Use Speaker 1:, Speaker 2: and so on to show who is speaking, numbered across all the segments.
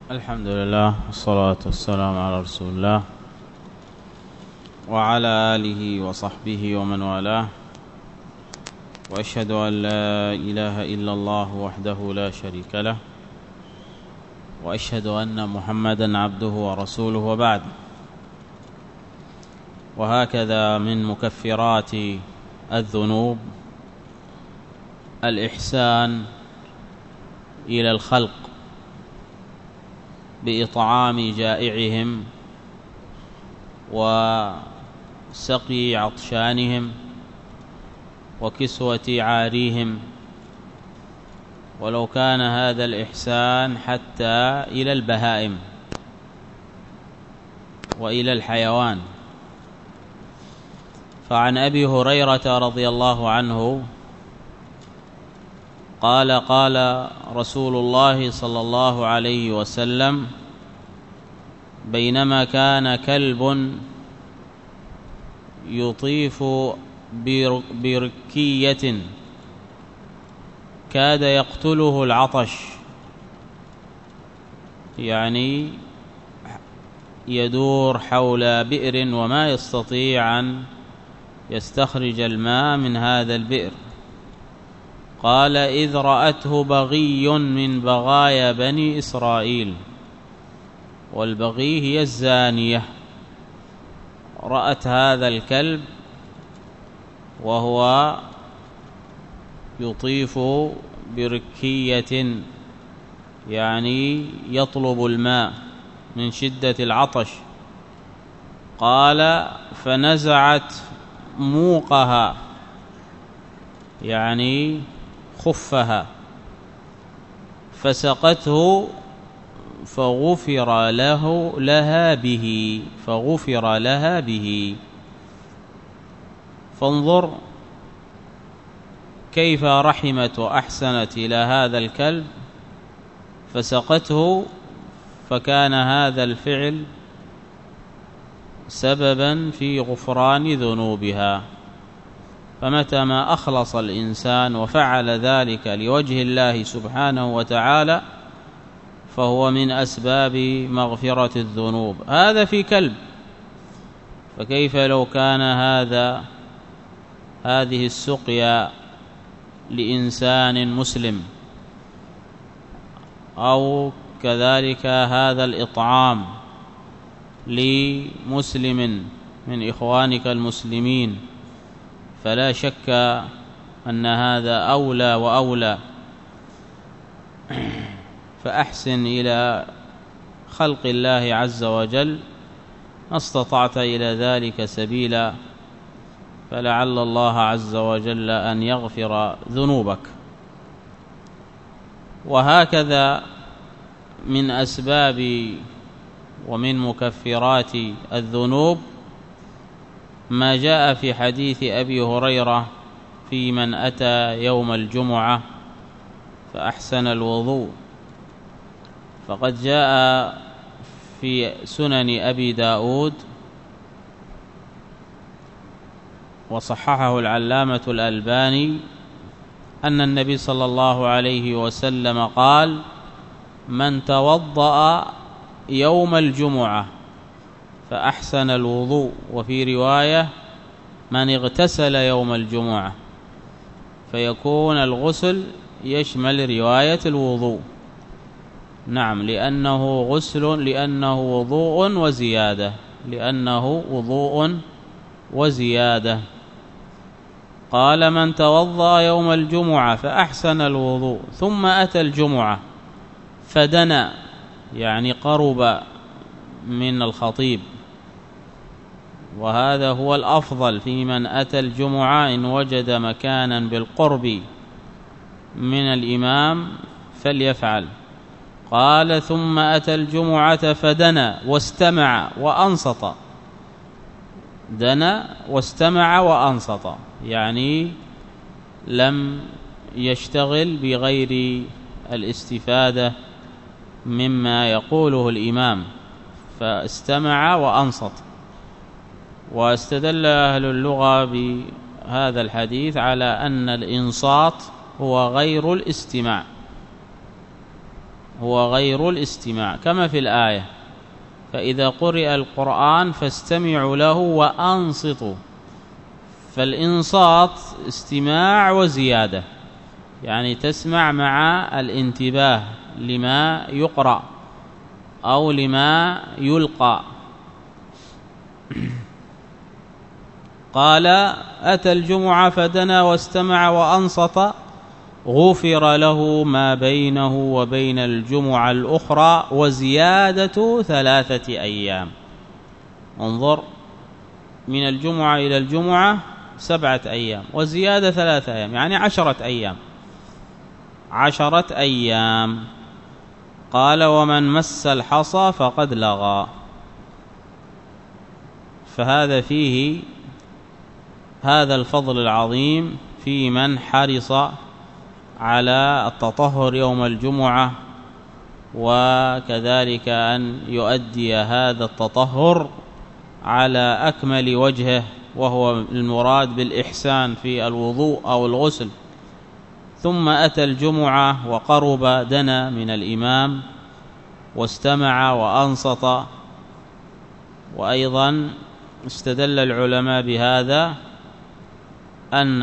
Speaker 1: الحمد لله والصلاة والسلام على رسول الله وعلى آله وصحبه ومن والاه، وأشهد أن لا إله إلا الله وحده لا شريك له، وأشهد أن محمدًا عبده ورسوله، وبعد. وهكذا من مكفرات الذنوب الإحسان إلى الخلق بإطعام جائعهم وسقي عطشانهم وكسوة عاريهم، ولو كان هذا الإحسان حتى إلى البهائم وإلى الحيوان. فعن أبي هريرة رضي الله عنه قال: قال رسول الله صلى الله عليه وسلم: بينما كان كلب يطيف بركية كاد يقتله العطش، يعني يدور حول بئر وما يستطيع أن يستخرج الماء من هذا البئر، قال: إذ رأته بغي من بغايا بني إسرائيل، والبغي هي الزانية، رأت هذا الكلب وهو يطيف بركية، يعني يطلب الماء من شدة العطش، قال: فنزعت موقها، يعني خفها، فسقته فغفر لها به. فانظر كيف رحمت وأحسنت إلى هذا الكلب، فسقته، فكان هذا الفعل سببا في غفران ذنوبها. فمتى ما أخلص الإنسان وفعل ذلك لوجه الله سبحانه وتعالى فهو من أسباب مغفرة الذنوب. هذا في كلب، فكيف لو كان هذه السقيا لإنسان مسلم، أو كذلك هذا الإطعام لمسلم من إخوانك المسلمين، فلا شك أن هذا أولى وأولى. فأحسن إلى خلق الله عز وجل ما استطعت إلى ذلك سبيلا، فلعل الله عز وجل أن يغفر ذنوبك. وهكذا من أسباب ومن مكفرات الذنوب ما جاء في حديث أبي هريرة في من أتى يوم الجمعة فأحسن الوضوء، فقد جاء في سنن أبي داود وصححه العلامة الألباني أن النبي صلى الله عليه وسلم قال: من توضأ يوم الجمعة فأحسن الوضوء، وفي رواية: من اغتسل يوم الجمعة، فيكون الغسل يشمل رواية الوضوء. نعم، لأنه غسل، لأنه وضوء وزيادة. قال: من توضأ يوم الجمعة فأحسن الوضوء ثم أتى الجمعة فدنا، يعني قرب من الخطيب، وهذا هو الأفضل في من أتى الجمعة، إن وجد مكانا بالقرب من الإمام فليفعل. قال: ثم أتى الجمعة فدنا واستمع وأنصت، دنا واستمع وأنصت، يعني لم يشتغل بغير الاستفادة مما يقوله الإمام، فاستمع وأنصت. واستدل أهل اللغة بهذا الحديث على أن الإنصات هو غير الاستماع، هو غير الاستماع، كما في الآية: فإذا قرئ القرآن فاستمعوا له وأنصتوا. فالإنصات استماع وزيادة، يعني تسمع مع الانتباه لما يقرأ أو لما يلقى. قال: أتى الجمعة فدنا واستمع وأنصت غفر له ما بينه وبين الجمعة الأخرى وزيادة 3 أيام. انظر، من الجمعة إلى الجمعة 7 أيام وزيادة 3 أيام، يعني 10 أيام. 10 أيام. قال: ومن مس الحصى فقد لغى. فهذا فيه هذا الفضل العظيم في من حرص على التطهر يوم الجمعة، وكذلك أن يؤدي هذا التطهر على أكمل وجهه، وهو المراد بالإحسان في الوضوء أو الغسل. ثم أتى الجمعة وقرب دنا من الإمام واستمع وأنصت. وأيضا استدل العلماء بهذا أن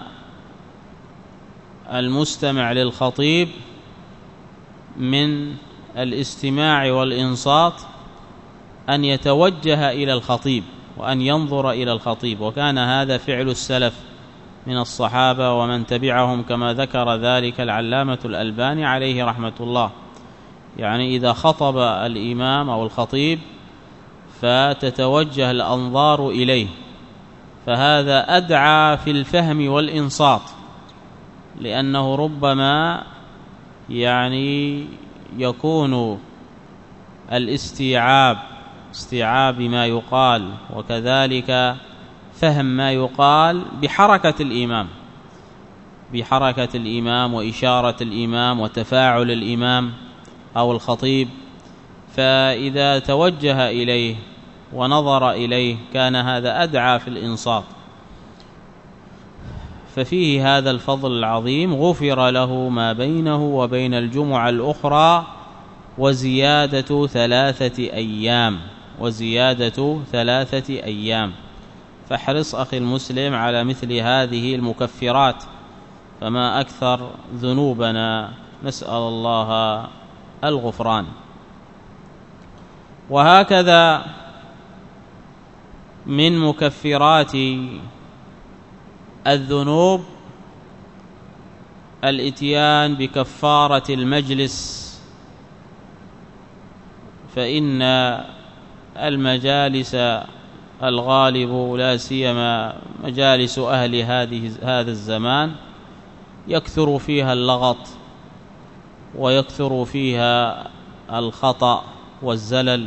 Speaker 1: المستمع للخطيب من الاستماع والإنصات أن يتوجه إلى الخطيب وأن ينظر إلى الخطيب، وكان هذا فعل السلف من الصحابة ومن تبعهم، كما ذكر ذلك العلامة الألباني عليه رحمة الله. يعني إذا خطب الإمام أو الخطيب فتتوجه الأنظار إليه، فهذا أدعى في الفهم والإنصات، لأنه ربما يعني يكون استيعاب ما يقال، وكذلك فهم ما يقال بحركة الإمام وإشارة الإمام وتفاعل الإمام أو الخطيب. فإذا توجه إليه ونظر إليه كان هذا أدعى في الإنصات. ففيه هذا الفضل العظيم: غفر له ما بينه وبين الجمعة الأخرى وزيادة 3 أيام. فاحرص أخي المسلم على مثل هذه المكفرات، فما أكثر ذنوبنا، نسأل الله الغفران. وهكذا من مكفرات الذنوب الإتيان بكفارة المجلس، فإن المجالس الغالب لا سيما مجالس أهل هذا الزمان يكثر فيها اللغط ويكثر فيها الخطأ والزلل.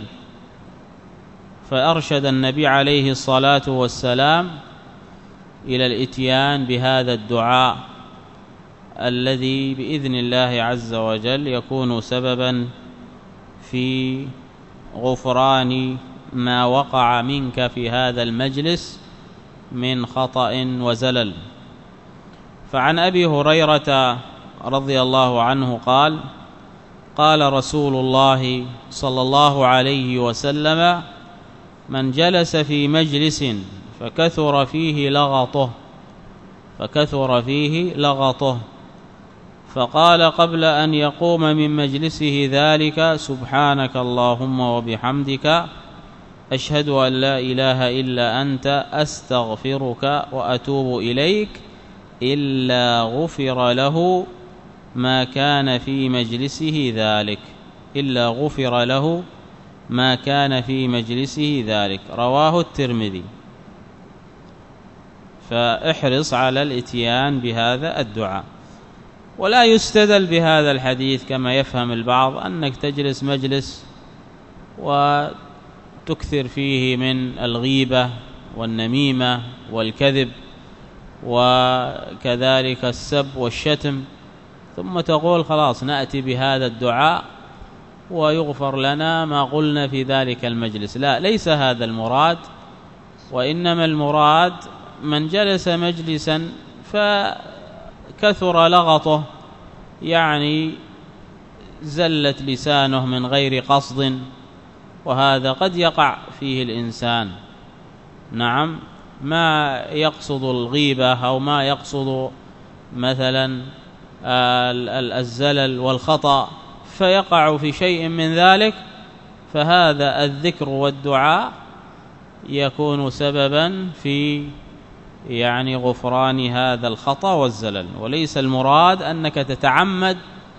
Speaker 1: فأرشد النبي عليه الصلاة والسلام إلى الإتيان بهذا الدعاء الذي بإذن الله عز وجل يكون سببا في غفران ما وقع منك في هذا المجلس من خطأ وزلل. فعن أبي هريرة رضي الله عنه قال: قال رسول الله صلى الله عليه وسلم: من جلس في مجلس فكثر فيه لغطه فقال قبل أن يقوم من مجلسه ذلك: سبحانك اللهم وبحمدك، أشهد أن لا إله إلا أنت، أستغفرك وأتوب إليك، إلا غفر له ما كان في مجلسه ذلك. رواه الترمذي. فاحرص على الاتيان بهذا الدعاء. ولا يستدل بهذا الحديث كما يفهم البعض أنك تجلس مجلس وتكثر فيه من الغيبة والنميمة والكذب وكذلك السب والشتم، ثم تقول خلاص نأتي بهذا الدعاء ويغفر لنا ما قلنا في ذلك المجلس. لا، ليس هذا المراد، وإنما المراد من جلس مجلسا فكثر لغطه، يعني زلت لسانه من غير قصد، وهذا قد يقع فيه الإنسان، نعم، ما يقصد الغيبة أو ما يقصد مثلا الزلل والخطأ فيقع في شيء من ذلك، فهذا الذكر والدعاء يكون سببا في غفران هذا الخطأ والزلل. وليس المراد أنك تتعمد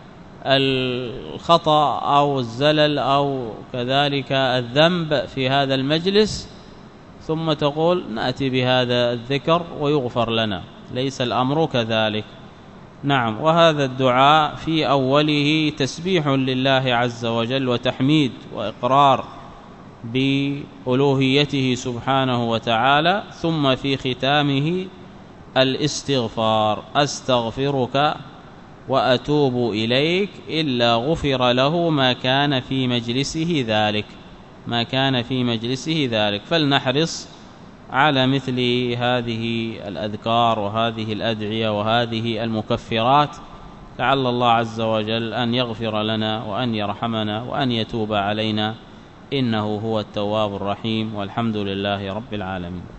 Speaker 1: الخطأ أو الزلل أو كذلك الذنب في هذا المجلس ثم تقول نأتي بهذا الذكر ويغفر لنا، ليس الأمر كذلك. نعم، وهذا الدعاء في أوله تسبيح لله عز وجل وتحميد وإقرار بألوهيته سبحانه وتعالى، ثم في ختامه الاستغفار: أستغفرك وأتوب إليك، إلا غفر له ما كان في مجلسه ذلك. فلنحرص على مثل هذه الأذكار وهذه الأدعية وهذه المكفرات، لعل الله عز وجل أن يغفر لنا وأن يرحمنا وأن يتوب علينا، إنه هو التواب الرحيم، والحمد لله رب العالمين.